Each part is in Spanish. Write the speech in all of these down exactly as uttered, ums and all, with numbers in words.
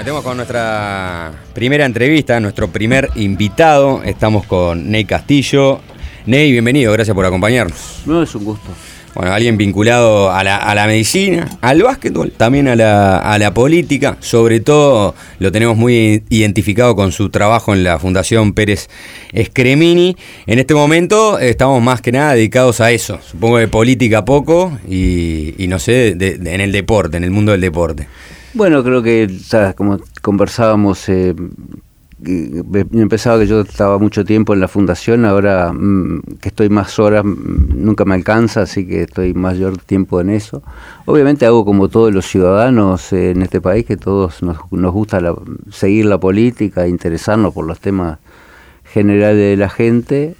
Metemos con nuestra primera entrevista, nuestro primer invitado. Estamos con Ney Castillo. Ney, bienvenido, gracias por acompañarnos. No, es un gusto. Bueno, alguien vinculado a la, a la medicina, al básquetbol, también a la, a la política. Sobre todo lo tenemos muy identificado con su trabajo en la Fundación Pérez Scremini. En este momento estamos más que nada dedicados a eso. Supongo de política poco y, y no sé, de, de, en el deporte, en el mundo del deporte. Bueno, creo que, ¿sabes? Como conversábamos, eh, empezaba que yo estaba mucho tiempo en la fundación, ahora mmm, que estoy más horas mmm, nunca me alcanza, así que estoy mayor tiempo en eso. Obviamente hago como todos los ciudadanos eh, en este país, que todos nos, nos gusta la, seguir la política, interesarnos por los temas generales de la gente.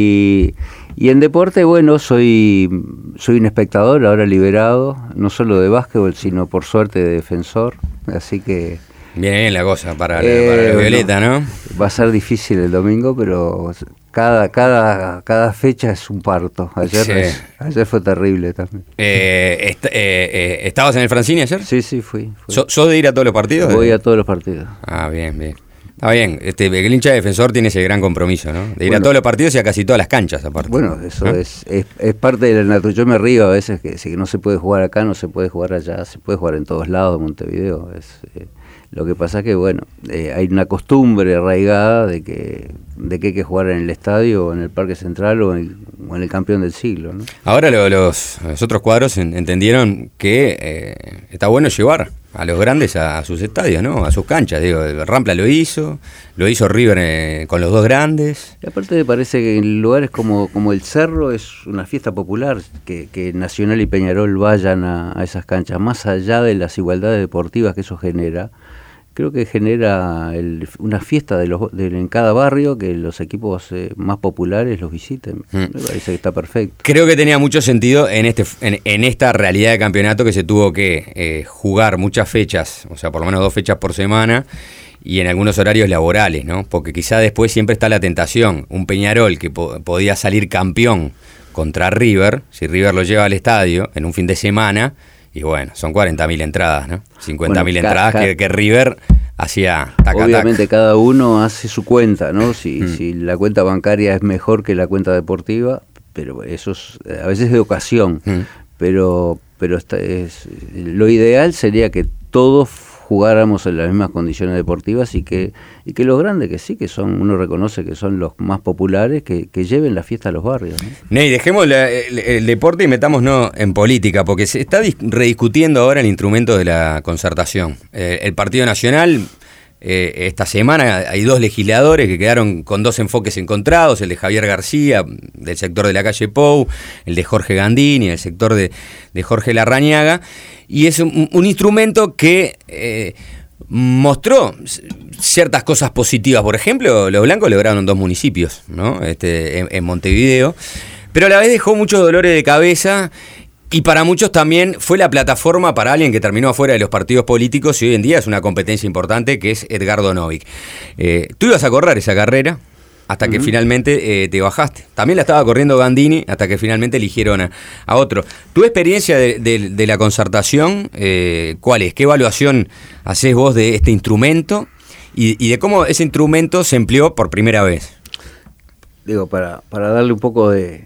Y, y en deporte, bueno, soy soy un espectador ahora liberado, no solo de básquetbol, sino por suerte de defensor, así que... Viene bien la cosa para, eh, para la Violeta, ¿no? ¿no? Va a ser difícil el domingo, pero cada cada cada fecha es un parto. Ayer, sí. es, ayer fue terrible también. Eh, est- eh, eh, ¿Estabas en el Francini ayer? Sí, sí, fui. fui. ¿Sos so de ir a todos los partidos? Voy a todos los partidos. Ah, bien, bien. Está bien, este, el hincha defensor tiene ese gran compromiso, ¿no? De ir bueno, a todos los partidos y a casi todas las canchas, aparte. Bueno, eso ¿no? es, es es parte de la naturaleza. Yo me río a veces que si no se puede jugar acá, no se puede jugar allá, se puede jugar en todos lados de Montevideo. Es, eh, lo que pasa es que, bueno, eh, hay una costumbre arraigada de que de que hay que jugar en el estadio, o en el Parque Central, o en, o en el campeón del siglo, ¿no? Ahora lo, los, los otros cuadros en, entendieron que eh, está bueno llevar a los grandes a, a sus estadios, ¿no? A sus canchas. Digo, Rampla lo hizo, lo hizo River eh, con los dos grandes. Y aparte me parece que en lugares como, como el Cerro es una fiesta popular, que, que Nacional y Peñarol vayan a, a esas canchas, más allá de las igualdades deportivas que eso genera. Creo que genera el, una fiesta de los de, en cada barrio, que los equipos eh, más populares los visiten. Mm. Me parece que está perfecto. Creo que tenía mucho sentido en este en, en esta realidad de campeonato que se tuvo que eh, jugar muchas fechas, o sea, por lo menos dos fechas por semana, y en algunos horarios laborales, ¿no? Porque quizá después siempre está la tentación. Un Peñarol que po- podía salir campeón contra River, si River lo lleva al estadio en un fin de semana. Y bueno, son cuarenta mil entradas, ¿no? cincuenta mil bueno, entradas ca- que, que River hacía taca, obviamente taca. Cada uno hace su cuenta, ¿no? Si, mm. si la cuenta bancaria es mejor que la cuenta deportiva, pero eso es, a veces es de ocasión. Mm. Pero pero esta es, lo ideal sería que todos jugáramos en las mismas condiciones deportivas y que y que los grandes, que sí, que son, uno reconoce que son los más populares, que, que lleven la fiesta a los barrios, ¿no? Ney, dejemos la, el, el deporte y metámonos en política, porque se está dis- rediscutiendo ahora el instrumento de la concertación. Eh, el Partido Nacional, eh, esta semana hay dos legisladores que quedaron con dos enfoques encontrados, el de Javier García, del sector de la calle Pou, el de Jorge Gandini, del sector de, de Jorge Larrañaga, y es un, un instrumento que... Eh, mostró ciertas cosas positivas. Por ejemplo, los blancos lograron dos municipios, ¿no? Este, en, en Montevideo, pero a la vez dejó muchos dolores de cabeza y para muchos también fue la plataforma para alguien que terminó afuera de los partidos políticos y hoy en día es una competencia importante, que es Edgardo Novick. Eh, tú ibas a correr esa carrera hasta que uh-huh. finalmente eh, te bajaste. También la estaba corriendo Gandini hasta que finalmente eligieron a, a otro. ¿Tu experiencia de, de, de la concertación, eh, cuál es? ¿Qué evaluación hacés vos de este instrumento y, y de cómo ese instrumento se empleó por primera vez? Digo, para, para darle un poco de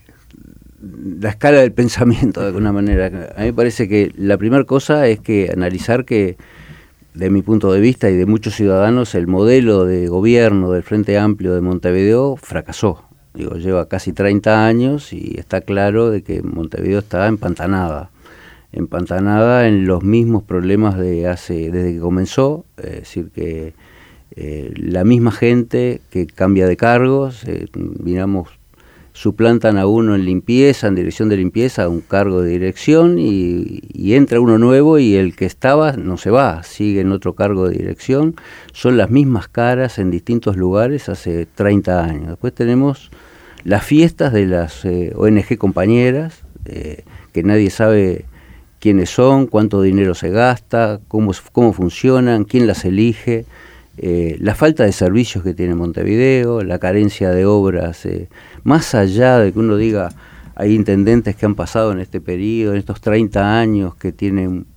la escala del pensamiento de alguna manera, a mí me parece que la primera cosa es que analizar que, de mi punto de vista y de muchos ciudadanos, el modelo de gobierno del Frente Amplio de Montevideo fracasó. Digo, lleva casi treinta años y está claro de que Montevideo está empantanada. Empantanada en los mismos problemas de hace desde que comenzó, es decir, que eh, la misma gente que cambia de cargos, eh, digamos, suplantan a uno en limpieza, en dirección de limpieza, a un cargo de dirección y, y entra uno nuevo y el que estaba no se va, sigue en otro cargo de dirección. Son las mismas caras en distintos lugares hace treinta años. Después tenemos las fiestas de las eh, O N G compañeras, eh, que nadie sabe quiénes son, cuánto dinero se gasta, cómo, cómo funcionan, quién las elige. Eh, la falta de servicios que tiene Montevideo, la carencia de obras, eh, más allá de que uno diga hay intendentes que han pasado en este periodo, en estos treinta años, que tienen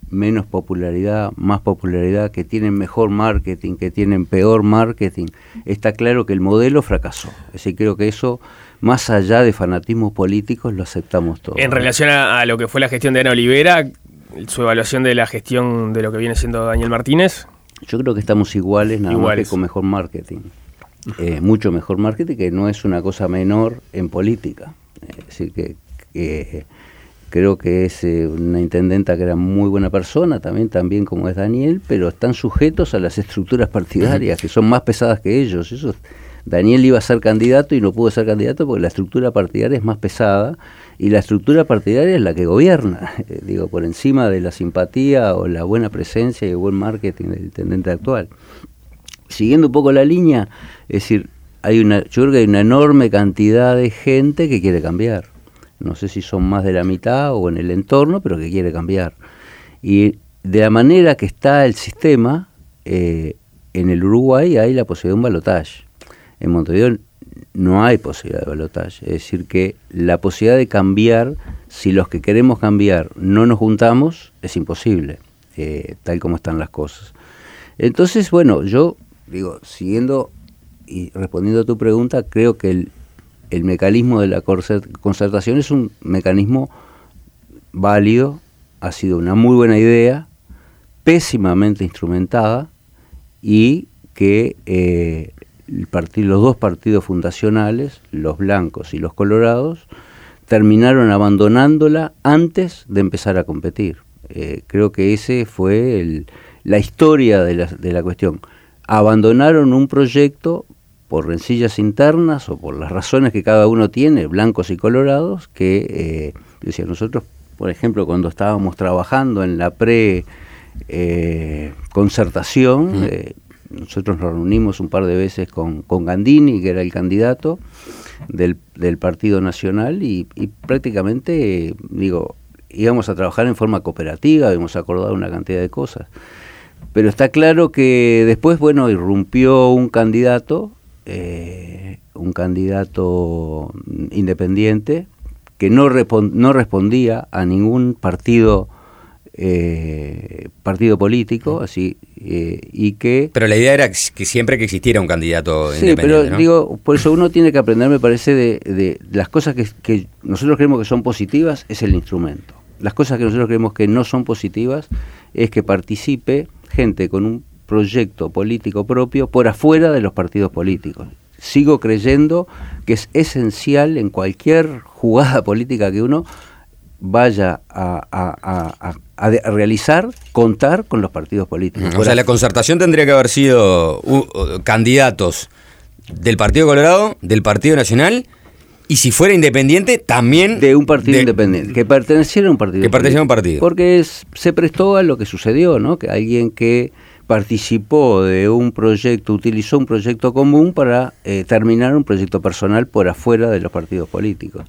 menos popularidad, más popularidad, que tienen mejor marketing, que tienen peor marketing, está claro que el modelo fracasó. Es decir, creo que eso, más allá de fanatismos políticos, lo aceptamos todos. En relación a, a lo que fue la gestión de Ana Olivera, su evaluación de la gestión de lo que viene siendo Daniel Martínez. Yo creo que estamos iguales, nada iguales. más que con mejor marketing. Eh, mucho mejor marketing, que no es una cosa menor en política. Es decir, que... que creo que es eh, una intendenta que era muy buena persona, también, también como es Daniel, pero están sujetos a las estructuras partidarias, que son más pesadas que ellos. Eso, Daniel iba a ser candidato y no pudo ser candidato porque la estructura partidaria es más pesada, y la estructura partidaria es la que gobierna, eh, digo, por encima de la simpatía o la buena presencia y el buen marketing del intendente actual. Siguiendo un poco la línea, es decir, hay una, yo creo que hay una enorme cantidad de gente que quiere cambiar. No sé si son más de la mitad o en el entorno, pero que quiere cambiar. Y de la manera que está el sistema, eh, en el Uruguay hay la posibilidad de un balotaje. En Montevideo no hay posibilidad de balotaje. Es decir, que la posibilidad de cambiar, si los que queremos cambiar no nos juntamos, es imposible, eh, tal como están las cosas. Entonces, bueno, yo digo, siguiendo y respondiendo a tu pregunta, creo que el El mecanismo de la concertación es un mecanismo válido, ha sido una muy buena idea, pésimamente instrumentada, y que eh, el partido, los dos partidos fundacionales, los blancos y los colorados, terminaron abandonándola antes de empezar a competir. Eh, creo que ese fue el, la historia de la, de la cuestión. Abandonaron un proyecto por rencillas internas o por las razones que cada uno tiene, blancos y colorados, que, eh, decía, nosotros, por ejemplo, cuando estábamos trabajando en la pre-concertación, eh, eh, nosotros nos reunimos un par de veces con, con Gandini, que era el candidato del, del Partido Nacional, y, y prácticamente, eh, digo, íbamos a trabajar en forma cooperativa, habíamos acordado una cantidad de cosas. Pero está claro que después, bueno, irrumpió un candidato, Eh, un candidato independiente que no, respond, no respondía a ningún partido eh, partido político, así eh, y que... Pero la idea era que siempre que existiera un candidato sí, independiente, pero ¿no? digo, por eso uno tiene que aprender, me parece, de, de las cosas que, que nosotros creemos que son positivas, es el instrumento. Las cosas que nosotros creemos que no son positivas es que participe gente con un proyecto político propio por afuera de los partidos políticos. Sigo creyendo que es esencial en cualquier jugada política que uno vaya a, a, a, a, a realizar, contar con los partidos políticos. O sea, la concertación tendría que haber sido uh, uh, candidatos del Partido Colorado, del Partido Nacional, y si fuera independiente, también... De un partido de, independiente, que perteneciera a un partido. Que perteneciera a un partido. Porque es, se prestó a lo que sucedió, ¿no? Que alguien que participó de un proyecto, utilizó un proyecto común para eh, terminar un proyecto personal por afuera de los partidos políticos.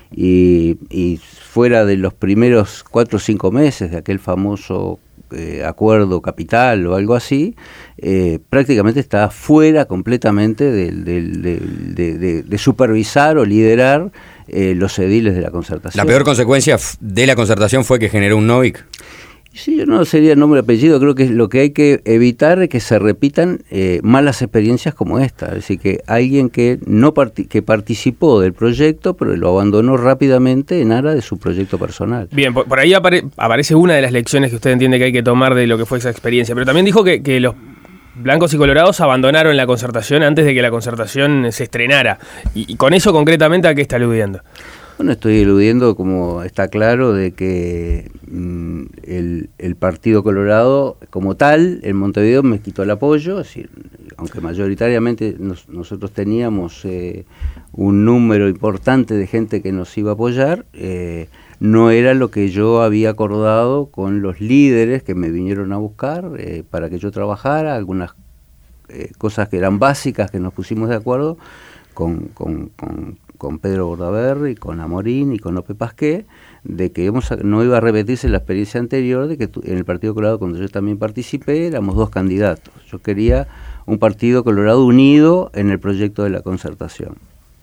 Y, y fuera de los primeros cuatro o cinco meses de aquel famoso eh, acuerdo capital o algo así, eh, prácticamente está fuera completamente de, de, de, de, de, de supervisar o liderar eh, los ediles de la concertación. La peor consecuencia de la concertación fue que generó un Novik. Sí, yo no sería nombre y apellido, creo que lo que hay que evitar es que se repitan eh, malas experiencias como esta, es decir, que alguien que no parti- que participó del proyecto, pero lo abandonó rápidamente en aras de su proyecto personal. Bien, por, por ahí apare- aparece una de las lecciones que usted entiende que hay que tomar de lo que fue esa experiencia, pero también dijo que, que los blancos y colorados abandonaron la concertación antes de que la concertación se estrenara, y, y con eso concretamente, ¿a qué está aludiendo? Bueno, estoy eludiendo, como está claro, de que mmm, el, el Partido Colorado como tal en Montevideo me quitó el apoyo, es decir, aunque mayoritariamente nos, nosotros teníamos eh, un número importante de gente que nos iba a apoyar, eh, no era lo que yo había acordado con los líderes que me vinieron a buscar eh, para que yo trabajara, algunas eh, cosas que eran básicas que nos pusimos de acuerdo con... con, con con Pedro Bordaberry, con Amorín y con Ope Pasqué, de que íbamos a, no iba a repetirse la experiencia anterior, de que tu, en el Partido Colorado, cuando yo también participé, éramos dos candidatos. Yo quería un Partido Colorado unido en el proyecto de la concertación.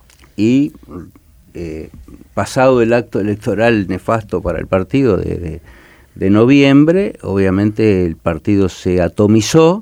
Y eh, pasado el acto electoral nefasto para el partido de, de, de noviembre, obviamente el partido se atomizó,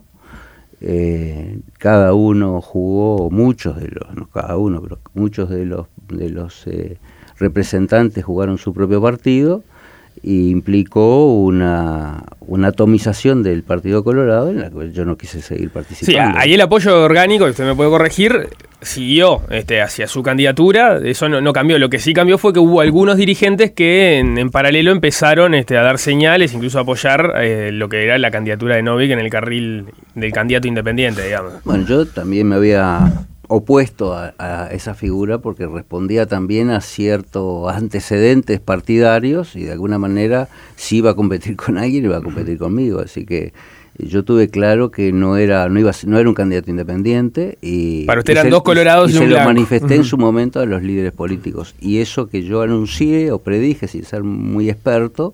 eh, cada uno jugó, muchos de los, no cada uno, pero muchos de los, de los eh, representantes jugaron su propio partido, y implicó una, una atomización del Partido Colorado en la que yo no quise seguir participando. Sí, ahí el apoyo orgánico, usted me puede corregir, siguió este, hacia su candidatura, eso no, no cambió. Lo que sí cambió fue que hubo algunos dirigentes que en, en paralelo empezaron este, a dar señales, incluso a apoyar eh, lo que era la candidatura de Novik en el carril del candidato independiente, digamos. Bueno, yo también me había opuesto a, a esa figura porque respondía también a ciertos antecedentes partidarios y de alguna manera si iba a competir con alguien iba a competir conmigo, así que yo tuve claro que no era no iba a, no era un candidato independiente y para usted y eran se, dos colorados y, y y un se blanco. Lo manifesté Uh-huh. en su momento a los líderes políticos y eso que yo anuncié o predije sin ser muy experto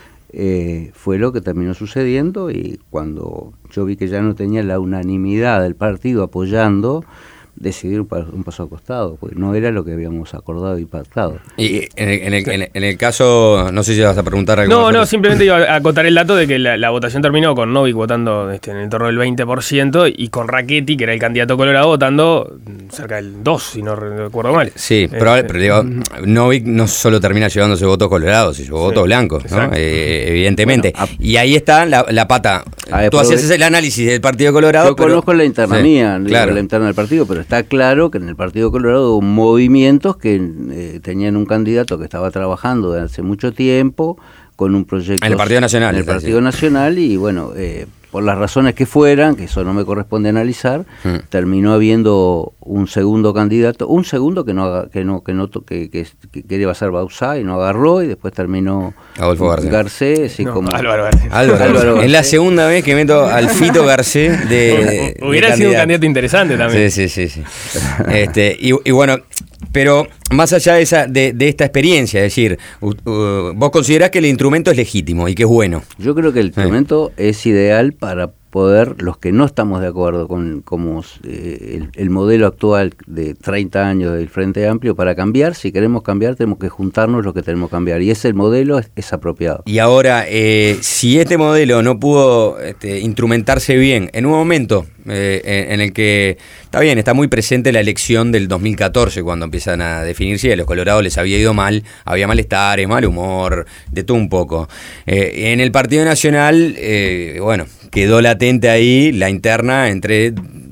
eh, fue lo que terminó sucediendo y cuando yo vi que ya no tenía la unanimidad del partido apoyando, decidir un, un paso al costado, porque no era lo que habíamos acordado y pactado. Y en el, en el, en el, en el caso, no sé si vas a preguntar algo. No, no, simplemente iba a acotar el dato de que la, la votación terminó con Novik votando este, en el torno del veinte por ciento y con Rackety, que era el candidato colorado, votando cerca del dos, si no recuerdo mal. Sí, este, pero, pero digo, Novik no solo termina llevándose votos colorados, sino votos sí, blancos, ¿no? eh, evidentemente. Bueno, a, y ahí está la, la pata. A, Tú hacías el análisis del Partido Colorado. Yo pero, conozco la interna sí, mía, claro. la interna del partido, pero está claro que en el Partido Colorado hubo movimientos que eh, tenían un candidato que estaba trabajando desde hace mucho tiempo con un proyecto en el Partido Nacional, en el Partido Nacional y bueno, eh, por las razones que fueran, que eso no me corresponde analizar, hmm. terminó habiendo un segundo candidato, un segundo que no que no que no que, que, que quería ser Bauzá y no agarró y después terminó Adolfo Garcés. Garcés sí, no, como Álvaro Garcés. Álvaro, Álvaro Garcés. Es la segunda vez que meto al Fito Garcés de hubiera de sido un candidato interesante también. Sí, sí, sí, sí. este y, y bueno, pero más allá de esa de, de esta experiencia, es decir, uh, uh, vos considerás que el instrumento es legítimo y que es bueno. Yo creo que el instrumento eh. es ideal para poder, los que no estamos de acuerdo con como eh, el, el modelo actual de treinta años del Frente Amplio, para cambiar, si queremos cambiar tenemos que juntarnos los que tenemos que cambiar y ese modelo es, es apropiado. Y ahora, eh, si este modelo no pudo este, instrumentarse bien en un momento eh, en, en el que, está bien, está muy presente la elección del dos mil catorce, cuando empiezan a definir si a los colorados les había ido mal, había malestares, mal humor, de todo un poco. Eh, en el Partido Nacional, eh, bueno, quedó latente ahí la interna entre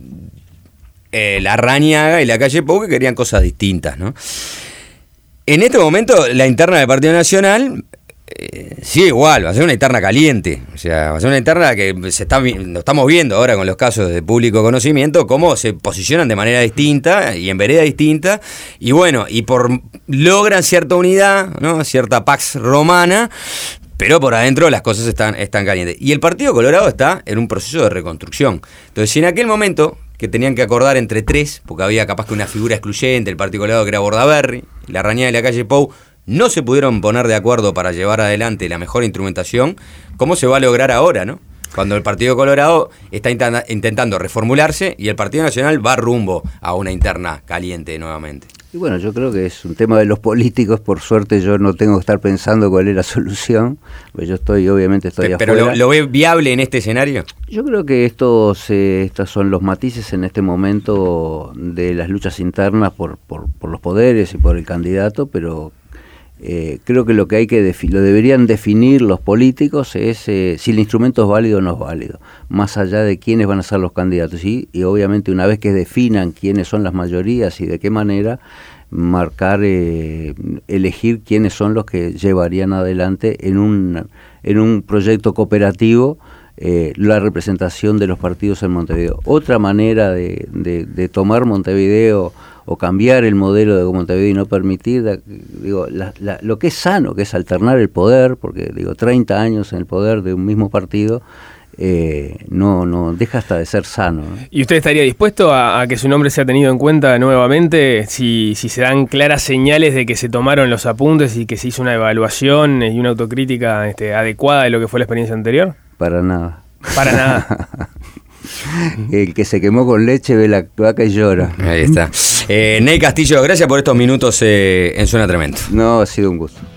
eh, la Rañaga y la Calle Pou, que querían cosas distintas, ¿no? En este momento, la interna del Partido Nacional eh, sigue igual, va a ser una interna caliente. O sea, va a ser una interna que se está, lo estamos viendo ahora con los casos de público conocimiento, cómo se posicionan de manera distinta y en vereda distinta. Y bueno, y por logran cierta unidad, ¿no? Cierta pax romana, pero por adentro las cosas están, están calientes. Y el Partido Colorado está en un proceso de reconstrucción. Entonces, si en aquel momento que tenían que acordar entre tres, porque había capaz que una figura excluyente, el Partido Colorado que era Bordaberry, la Rañaga y la Calle Pou, no se pudieron poner de acuerdo para llevar adelante la mejor instrumentación, ¿cómo se va a lograr ahora, no? Cuando el Partido Colorado está intenta- intentando reformularse y el Partido Nacional va rumbo a una interna caliente nuevamente. Y bueno, yo creo que es un tema de los políticos, por suerte yo no tengo que estar pensando cuál es la solución, pues yo estoy, obviamente estoy Pero, afuera. ¿Pero lo, lo ve viable en este escenario? Yo creo que estos, eh, estos son los matices en este momento de las luchas internas por, por, por los poderes y por el candidato, pero eh, creo que lo que hay que defi- lo deberían definir los políticos es eh, si el instrumento es válido o no es válido, más allá de quiénes van a ser los candidatos, ¿sí? Y obviamente una vez que definan quiénes son las mayorías y de qué manera, marcar, eh, elegir quiénes son los que llevarían adelante en un, en un proyecto cooperativo eh, la representación de los partidos en Montevideo. Otra manera de, de, de tomar Montevideo o cambiar el modelo de Montevideo y no permitir, digo, la, la, lo que es sano, que es alternar el poder, porque digo, treinta años en el poder de un mismo partido, eh, no, no deja hasta de ser sano, ¿no? ¿Y usted estaría dispuesto a, a que su nombre sea tenido en cuenta nuevamente si, si se dan claras señales de que se tomaron los apuntes y que se hizo una evaluación y una autocrítica este, adecuada de lo que fue la experiencia anterior? Para nada. Para nada. El que se quemó con leche ve la vaca y llora. Ahí está. Eh, Ney Castillo, gracias por estos minutos eh, en Zona Tremendo. No, ha sido un gusto.